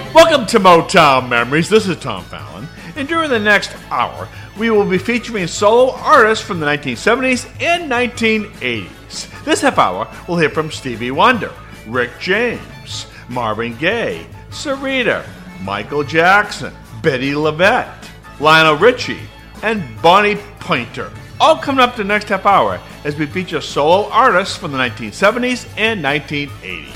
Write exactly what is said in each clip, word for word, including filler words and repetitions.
Welcome to Motown Memories. This is Tom Fallon, and during the next hour, we will be featuring solo artists from the nineteen seventies and nineteen eighties. This half hour, we'll hear from Stevie Wonder, Rick James, Marvin Gaye, Sarita, Michael Jackson, Betty LaVette, Lionel Richie, and Bonnie Pointer. All coming up the next half hour as we feature solo artists from the nineteen seventies and nineteen eighties.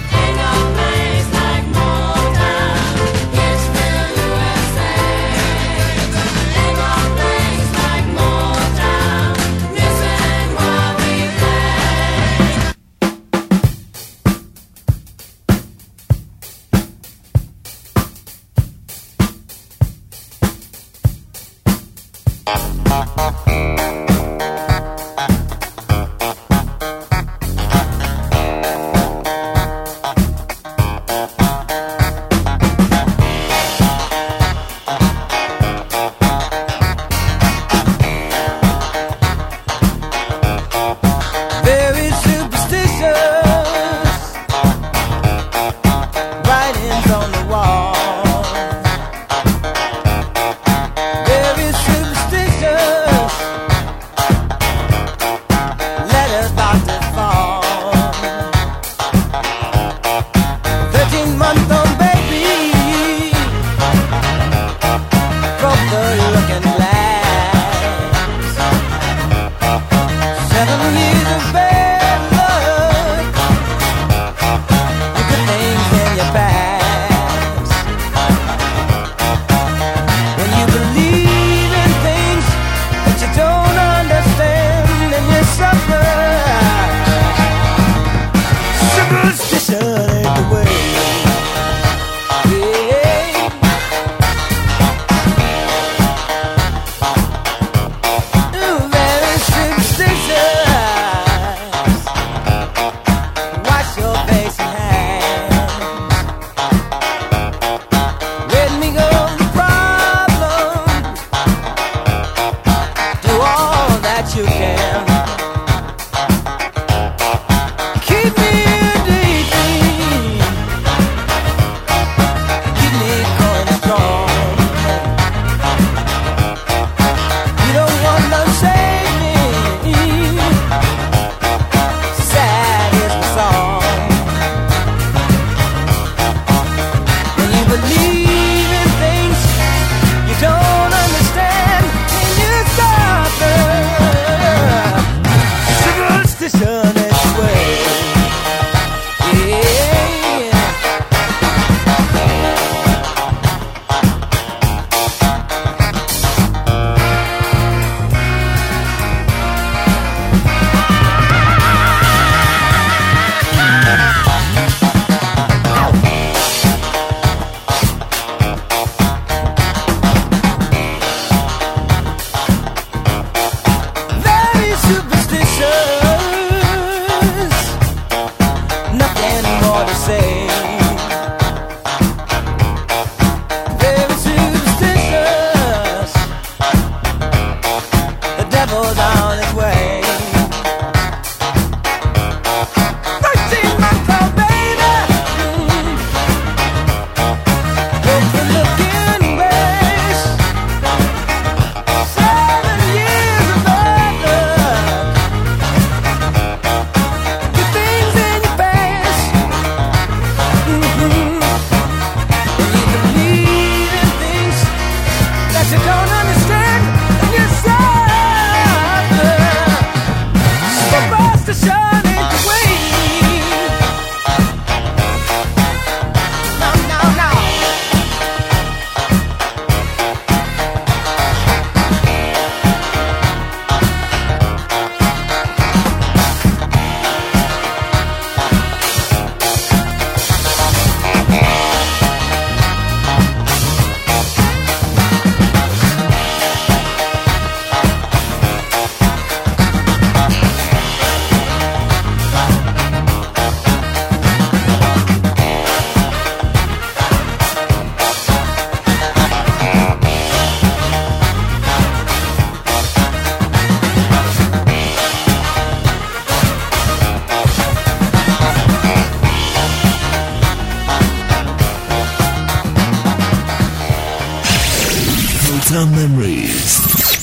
Don't understand, and you suffer.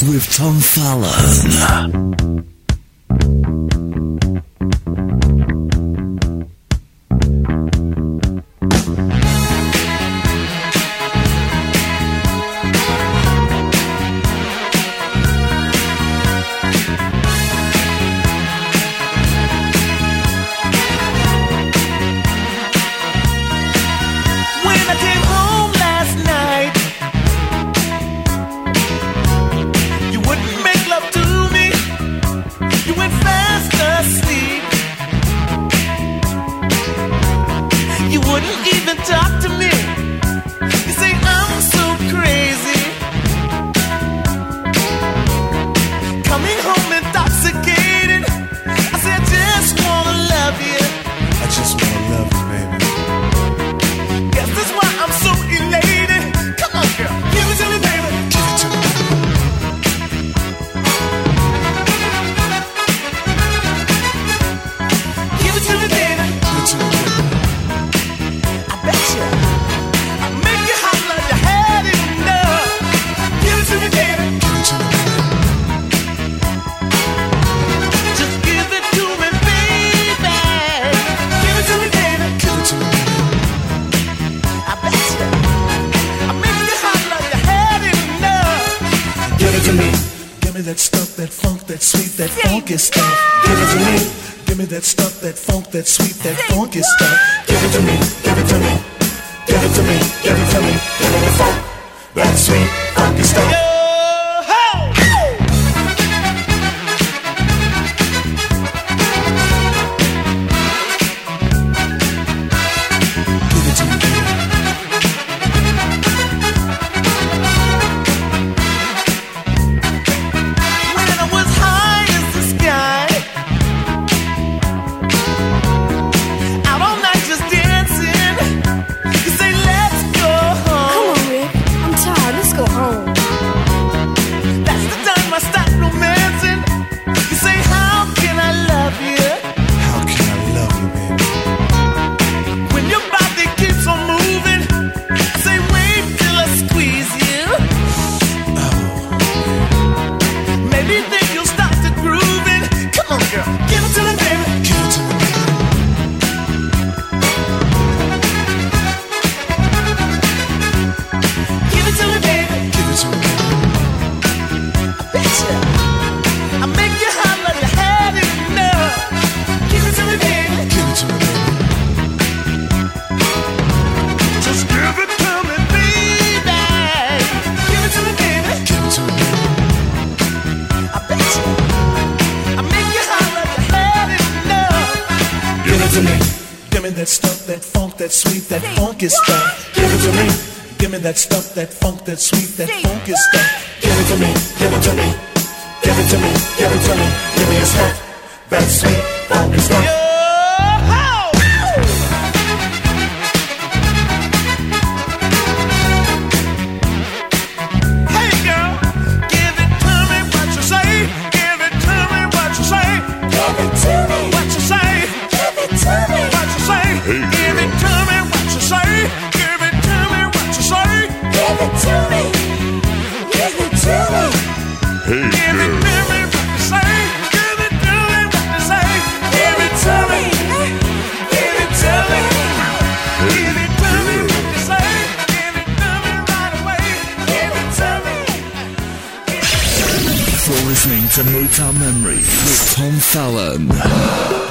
with Tom Fallon. That sweet, that funky stuff. Give it to me, give it to me, give it to me, give it to me, give me the funk, that sweet, funky stuff. That stuff, that funk, that sweet, that funky stuff. Give it to me, give it to me, give it to me, give it to me. Give me a stuff, that sweet, funky stuff. Listening to Motown Memories with Tom Fallon.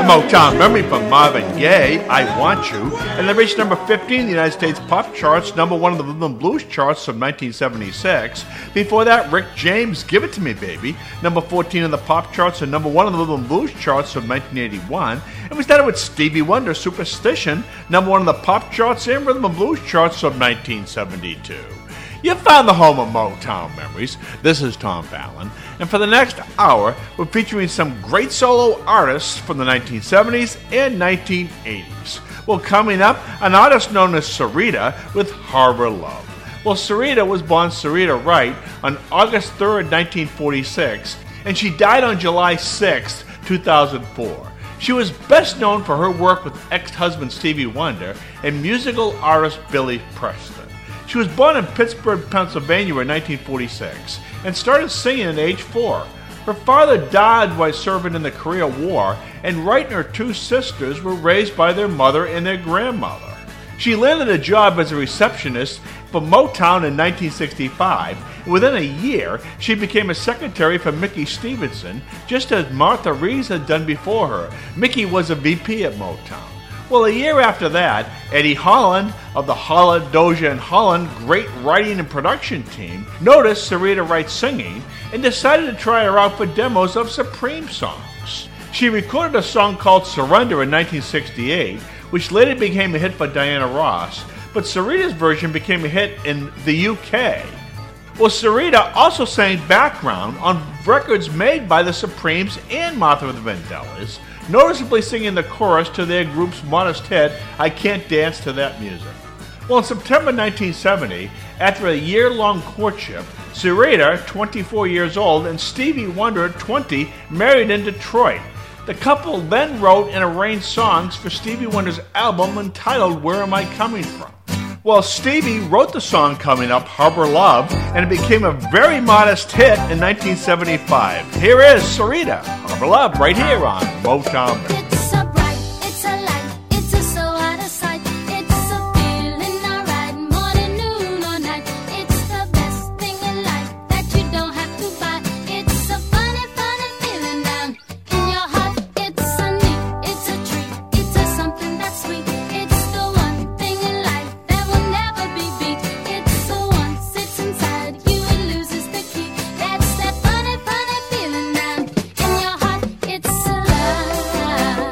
Motown memory from Marvin Gaye, I Want You, and they reached number fifteen in the United States pop charts, number one in the rhythm and blues charts from nineteen seventy-six. Before that, Rick James, Give It To Me Baby, number fourteen in the pop charts and number one in the rhythm and blues charts from nineteen eighty-one. And we started with Stevie Wonder, Superstition, number one in the pop charts and rhythm and blues charts from nineteen seventy-two. You found the home of Motown memories. This is Tom Fallon, and for the next hour, we're featuring some great solo artists from the nineteen seventies and nineteen eighties. Well, coming up, an artist known as Syreeta with Harbor Love. Well, Syreeta was born Syreeta Wright on August third, nineteen forty-six, and she died on July sixth, two thousand four. She was best known for her work with ex-husband Stevie Wonder and musical artist Billy Preston. She was born in Pittsburgh, Pennsylvania in nineteen forty-six and started singing at age four. Her father died while serving in the Korean War, and Wright and her two sisters were raised by their mother and their grandmother. She landed a job as a receptionist for Motown in nineteen sixty-five, and within a year, she became a secretary for Mickey Stevenson, just as Martha Reeves had done before her. Mickey was a V P at Motown. Well, a year after that, Eddie Holland of the Holland, Dozier and Holland great writing and production team noticed Syreeta Wright singing and decided to try her out for demos of Supreme songs. She recorded a song called Surrender in nineteen sixty-eight, which later became a hit for Diana Ross, but Syreeta's version became a hit in the U K. Well, Syreeta also sang background on records made by the Supremes and Martha and the Vandellas, noticeably singing the chorus to their group's modest hit, I Can't Dance to That Music. Well, in September nineteen seventy, after a year-long courtship, Syreeta, twenty-four years old, and Stevie Wonder, twenty, married in Detroit. The couple then wrote and arranged songs for Stevie Wonder's album entitled Where Am I Coming From? Well, Stevie wrote the song coming up, Harbor Love, and it became a very modest hit in nineteen seventy-five. Here is Syreeta, Harbor Love, right here on Motown. It's so bright, it's a light, it's a so out of sight, it's a feeling alright, morning, noon or night, it's the best thing in life that you don't have to buy, it's a funny, funny feeling down in your heart, it's a neat, it's a treat, it's a something that's sweet, it's the one thing in life that will never be beat, it's so once it's inside you it loses the key, that's that funny, funny feeling down in your heart, it's a love.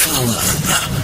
Fallon.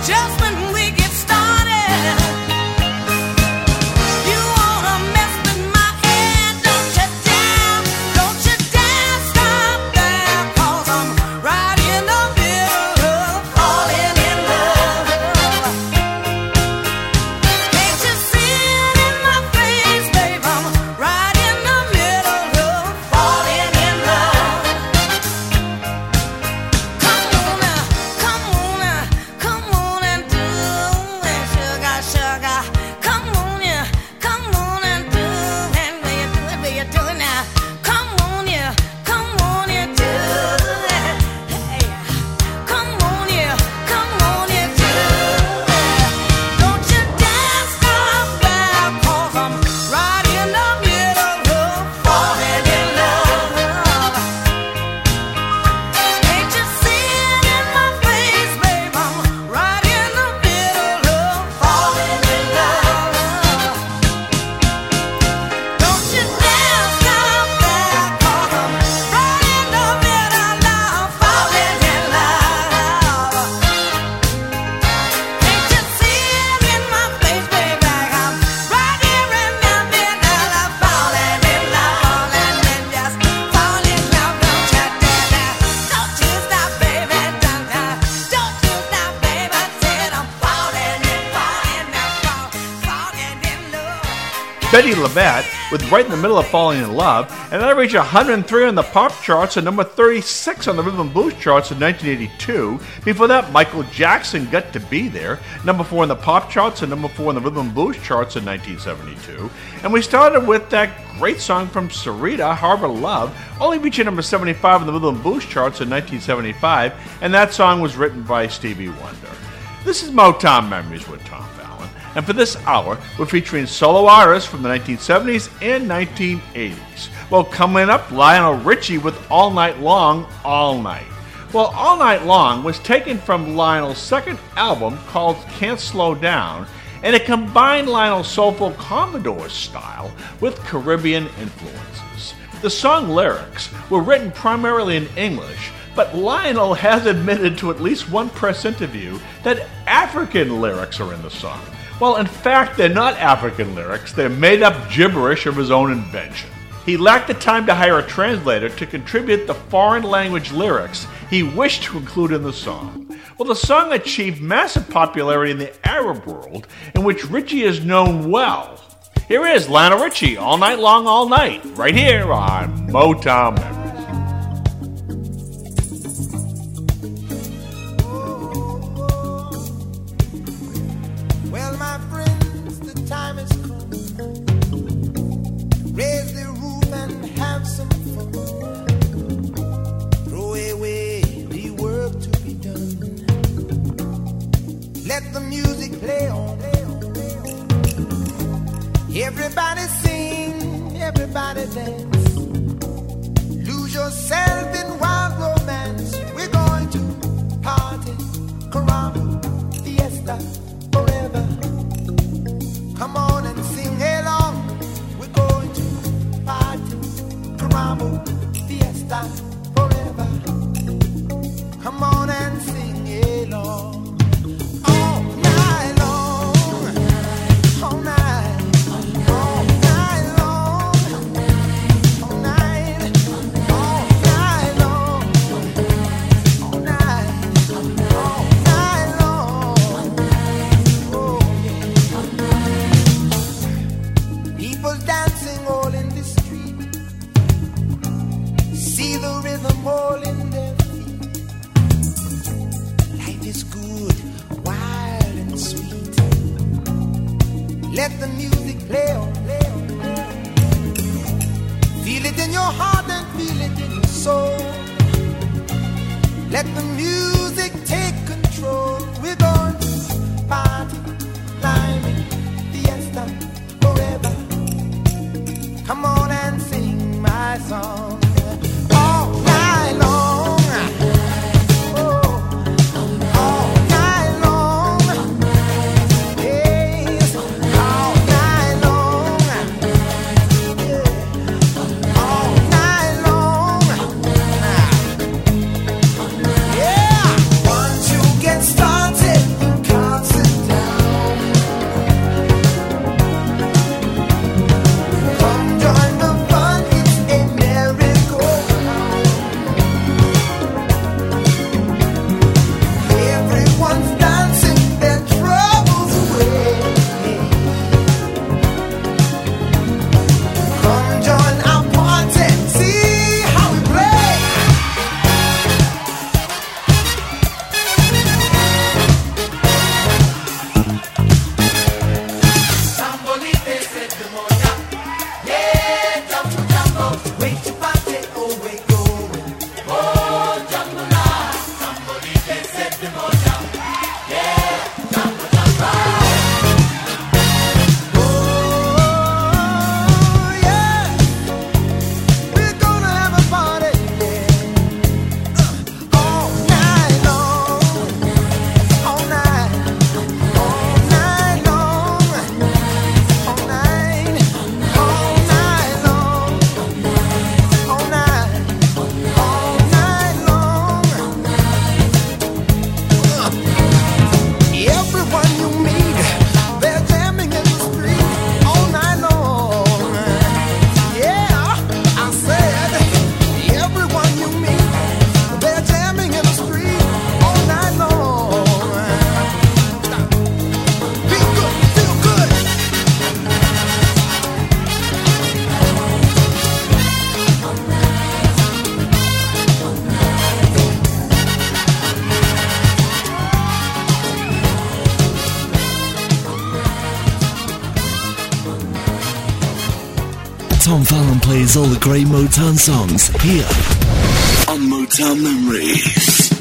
Betty LaBette with Right in the Middle of Falling in Love, and that reached one hundred three on the pop charts and number thirty-six on the rhythm and blues charts in nineteen eighty-two. Before that, Michael Jackson, Got to Be There, number four in the pop charts and number four in the rhythm and blues charts in nineteen seventy-two. And we started with that great song from Sarita, Harbor Love, only reaching number seventy-five on the rhythm and blues charts in nineteen seventy-five, and that song was written by Stevie Wonder. This is Motown Memories with Tom Fallon, and for this hour, we're featuring solo artists from the nineteen seventies and nineteen eighties. Well, coming up, Lionel Richie with All Night Long, All Night. Well, All Night Long was taken from Lionel's second album called Can't Slow Down, and it combined Lionel's soulful Commodore style with Caribbean influences. The song lyrics were written primarily in English, but Lionel has admitted to at least one press interview that African lyrics are in the song. Well, in fact, they're not African lyrics, they're made-up gibberish of his own invention. He lacked the time to hire a translator to contribute the foreign language lyrics he wished to include in the song. Well, the song achieved massive popularity in the Arab world, in which Richie is known well. Here is Lionel Richie, All Night Long, All Night, right here on Motown Memories. Well, my friends, the time has come. Raise the roof and have some fun. Throw away the work to be done. Let the music play on. Everybody sing, everybody dance. Lose yourself in wild romance. We're going to party, caramba, fiesta, forever. Come on and sing along. We're going to party, caramba, fiesta, forever. Come on and sing along. All night long, all night, all night long, all night, all night long, all night, all night long. Oh yeah. People dancing all in the street. See the rhythm all in their feet. Life is good, wild and sweet. Let the music play on, play on, play on. Feel it in your heart and feel it in your soul. Let the music take control. We're going to party, climbing, fiesta, forever. Come on and sing my song. All night long. Oh, all night long. Yes, all night long. Yeah, all night long. Yeah, once you get started, Tom Fallon plays all the great Motown songs here on Motown Memories.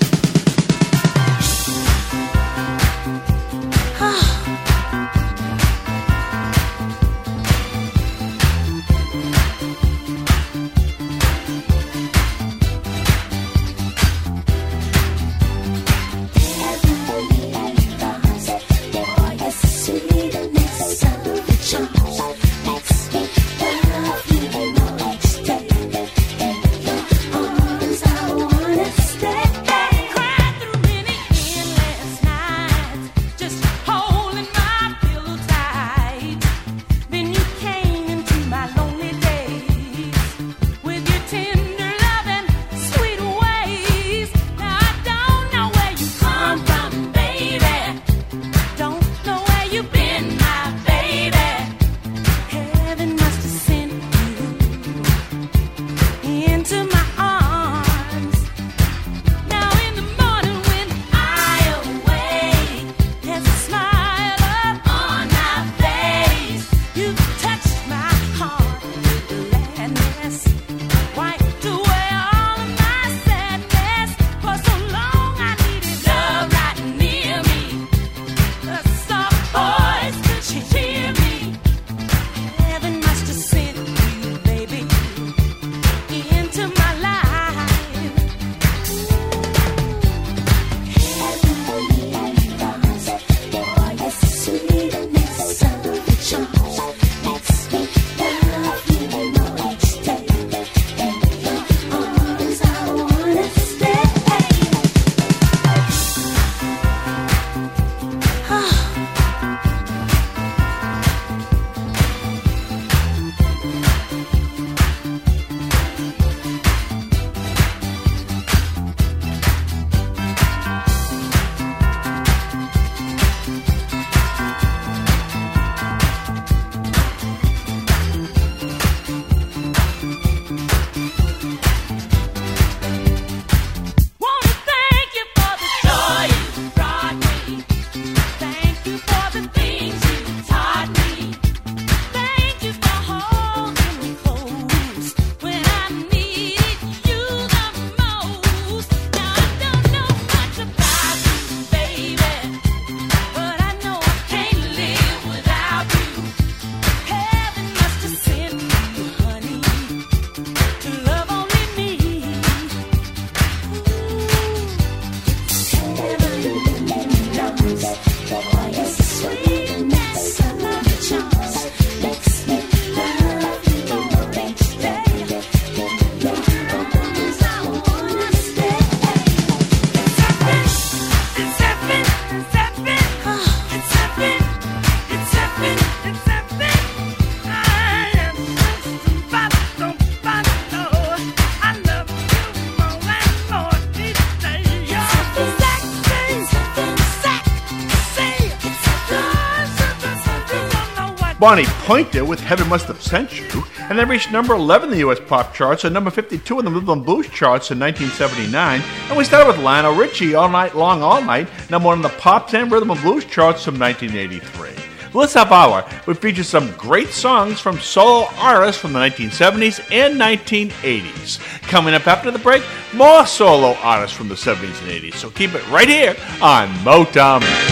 Bonnie Pointer with Heaven Must Have Sent You, and they reached number eleven in the U S pop charts and number fifty-two in the Rhythm and Blues charts in nineteen seventy-nine. And we started with Lionel Richie, All Night Long, All Night, number one in the pop and Rhythm and Blues charts from nineteen eighty-three. This half hour, we feature some great songs from solo artists from the nineteen seventies and nineteen eighties. Coming up after the break, more solo artists from the seventies and eighties. So keep it right here on Motown.